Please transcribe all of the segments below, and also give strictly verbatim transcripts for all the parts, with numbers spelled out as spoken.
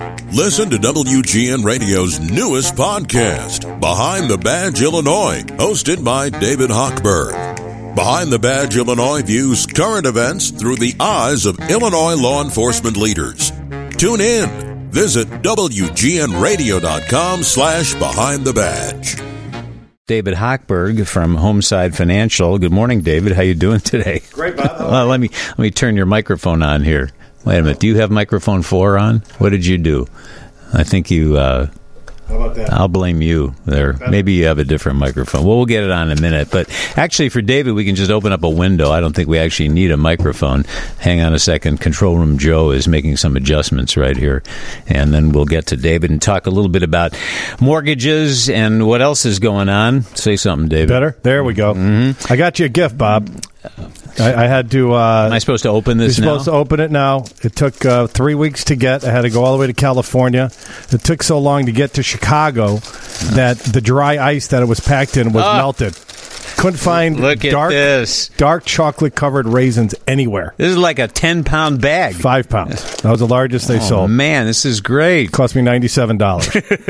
Listen to W G N Radio's newest podcast, Behind the Badge Illinois, hosted by David Hochberg. Behind the Badge Illinois views current events through the eyes of Illinois law enforcement leaders. Tune in. Visit W G N radio dot com slash behind the badge. David Hochberg from Homeside Financial. Good morning, David. How you doing today? Great, Bob. Well, let me let me turn your microphone on here. Wait a minute. Do you have microphone four on? What did you do? I think you... Uh, How about that? I'll blame you there. Maybe you have a different microphone. Well, we'll get it on in a minute. But actually, for David, we can just open up a window. I don't think we actually need a microphone. Hang on a second. Control Room Joe is making some adjustments right here. And then we'll get to David and talk a little bit about mortgages and what else is going on. Say something, David. Better? There we go. Mm-hmm. I got you a gift, Bob. I, I had to... Uh, Am I supposed to open this You're now? supposed to open it now. It took uh, three weeks to get. I had to go all the way to California. It took so long to get to Chicago that the dry ice that it was packed in was oh. melted. Couldn't find Look at dark, this. dark chocolate-covered raisins anywhere. This is like a ten-pound bag. Five pounds. That was the largest they oh, sold. man, this is great. Cost me ninety-seven dollars.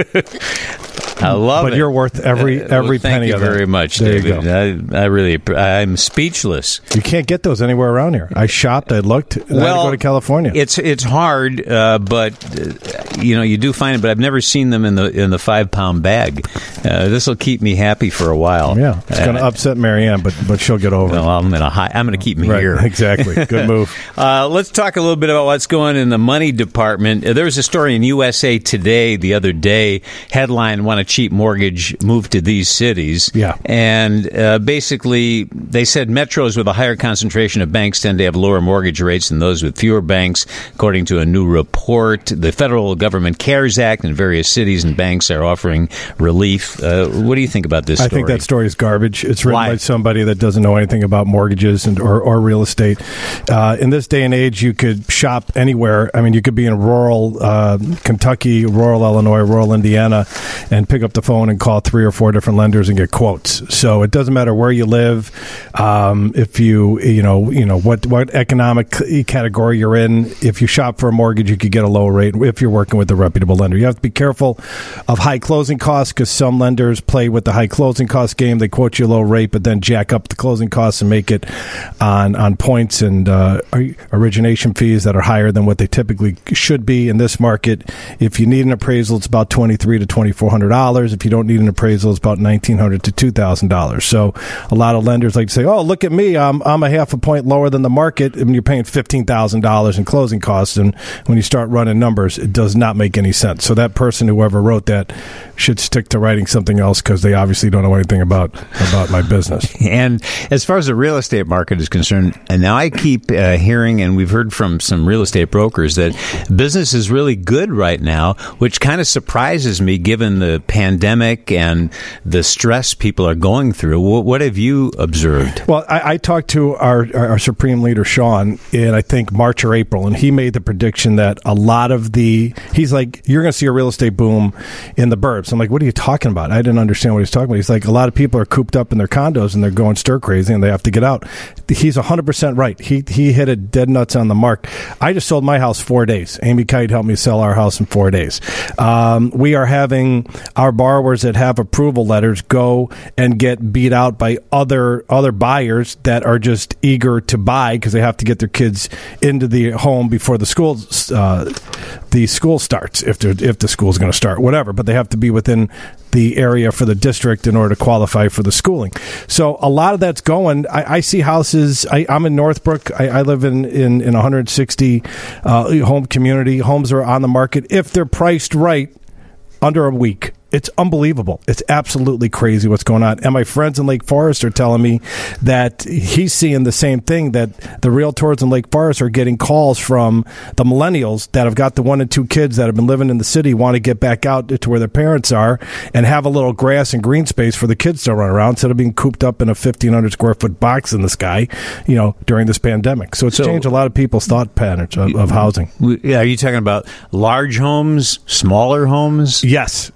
I love but it. But you're worth every uh, every well, thank penny you of it. very much, there David. You go. I, I really, I'm speechless. You can't get those anywhere around here. I shopped, I looked, and well, I had to go to California. It's it's hard, uh, but uh, you know you do find it. But I've never seen them in the in the five pound bag. Uh, this will keep me happy for a while. Yeah, it's going to uh, upset Marianne, but but she'll get over well, it. I'm gonna hi- I'm gonna keep me right, here. Exactly. Good move. uh, let's talk a little bit about what's going on in the money department. Uh, there was a story in U S A Today the other day. Headline: Want a cheap mortgage? Move to these cities. Yeah. And uh, basically, they said metros with a higher concentration of banks tend to have lower mortgage rates than those with fewer banks, according to a new report. The federal government CARES Act and various cities and banks are offering relief. Uh, what do you think about this story? I think that story is garbage. It's written Why? by somebody that doesn't know anything about mortgages and or, or real estate. Uh, in this day and age, you could shop anywhere. I mean, you could be in rural uh, Kentucky, rural Illinois, rural Indiana, and pick up the phone and call three or four different lenders and get quotes. So it doesn't matter where you live, um, if you you know you know what what economic category you're in. If you shop for a mortgage, you could get a lower rate if you're working with a reputable lender. You have to be careful of high closing costs because some lenders play with the high closing cost game. They quote you a low rate, but then jack up the closing costs and make it on on points and uh, origination fees that are higher than what they typically should be in this market. If you need an appraisal, it's about twenty-three to twenty-four hundred dollars. If you don't need an appraisal, it's about nineteen hundred to two thousand dollars. So a lot of lenders like to say, "Oh, look at me, I'm I'm a half a point lower than the market," and you're paying fifteen thousand dollars in closing costs. And when you start running numbers, it does not make any sense. So that person, whoever wrote that, should stick to writing something else because they obviously don't know anything about about my business. And as far as the real estate market is concerned, and now I keep uh, hearing, and we've heard from some real estate brokers, that business is really good right now, which kind of surprises me given the pandemic and the stress people are going through. What, what have you observed? Well, I, I talked to our, our, our Supreme Leader, Sean, in I think March or April, and he made the prediction that a lot of the, he's like, you're going to see a real estate boom in the burbs. I'm like, what are you talking about? I didn't understand what he's talking about. He's like, a lot of people are cooped up in their condos and they're going stir crazy and they have to get out. He's one hundred percent right. He he hit it dead nuts on the mark. I just sold my house four days. Amy Kite helped me sell our house in four days. Um, we are having our borrowers that have approval letters go and get beat out by other other buyers that are just eager to buy because they have to get their kids into the home before the school uh, the school starts, if if the school is going to start, whatever. But they have to be within the area for the district in order to qualify for the schooling. So a lot of that's going. I, I see houses. I, I'm in Northbrook. I, I live in, in, in one hundred sixty uh, home community. Homes are on the market if they're priced right under a week. It's unbelievable. It's absolutely crazy what's going on. And my friends in Lake Forest are telling me that he's seeing the same thing, that the realtors in Lake Forest are getting calls from the millennials that have got the one and two kids that have been living in the city, want to get back out to where their parents are and have a little grass and green space for the kids to run around instead of being cooped up in a fifteen hundred square foot box in the sky, you know, during this pandemic. So it's so, changed a lot of people's thought patterns of, of housing. Yeah, are you talking about large homes, smaller homes? Yes. I,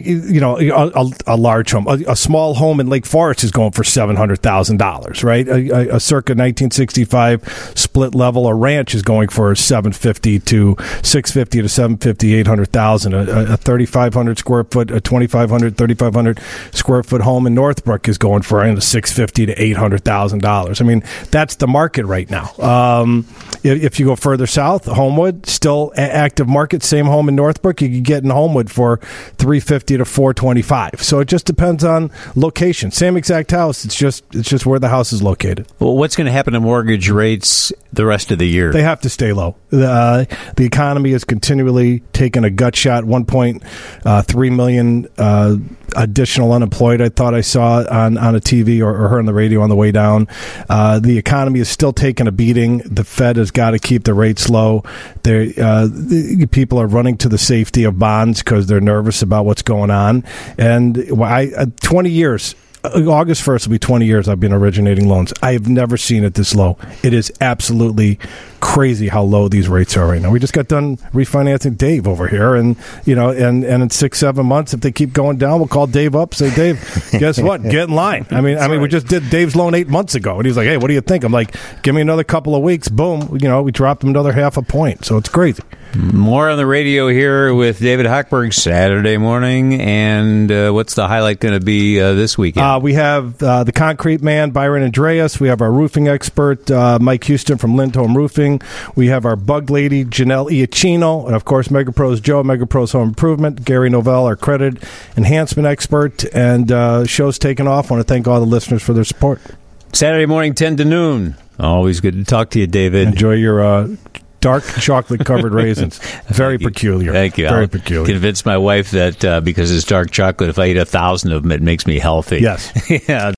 you know, a, a, a large home, a, a small home in Lake Forest is going for seven hundred thousand dollars, right? A, a, a circa nineteen sixty-five split level or ranch is going for seven fifty to six fifty to seven fifty, eight hundred thousand. A, a thirty-five hundred square foot, a twenty-five hundred, thirty-five hundred square foot home in Northbrook is going for a six fifty to eight hundred thousand dollars. I mean, that's the market right now. Um, if, if you go further south, Homewood, still a- active market, same home in Northbrook, you could get in Homewood for three fifty to four twenty-five. So it just depends on location. Same exact house. It's just it's just where the house is located. Well, what's going to happen to mortgage rates the rest of the year? They have to stay low. Uh, the economy is continually taking a gut shot. one point three million uh, additional unemployed, I thought I saw on, on a T V or, or heard on the radio on the way down. Uh, the economy is still taking a beating. The Fed has got to keep the rates low. They're, uh, the, people are running to the safety of bonds because they're nervous about what's going on. And I, uh, twenty years, August first will be twenty years I've been originating loans. I have never seen it this low. It is absolutely crazy how low these rates are right now. We just got done refinancing Dave over here, and you know, and, and in six, seven months, if they keep going down, we'll call Dave up, say, Dave, guess what? Get in line. I mean, That's I mean, right. we just did Dave's loan eight months ago, and he's like, hey, what do you think? I'm like, give me another couple of weeks. Boom, you know, we dropped him another half a point. So it's crazy. More on the radio here with David Hochberg Saturday morning. And uh, what's the highlight going to be uh, this weekend? Uh, we have uh, the Concrete Man, Byron Andreas. We have our roofing expert, uh, Mike Houston from Lindholm Roofing. We have our bug lady, Janelle Iachino. And, of course, MegaPros Joe, MegaPros Home Improvement. Gary Novell, our credit enhancement expert. And uh, show's taken off. I want to thank all the listeners for their support. Saturday morning, ten to noon. Always good to talk to you, David. Enjoy your... Uh, dark chocolate-covered raisins. Very Thank peculiar. Thank you. Very I'll peculiar. Convince my wife that uh, because it's dark chocolate, if I eat a thousand of them, it makes me healthy. Yes. Yeah.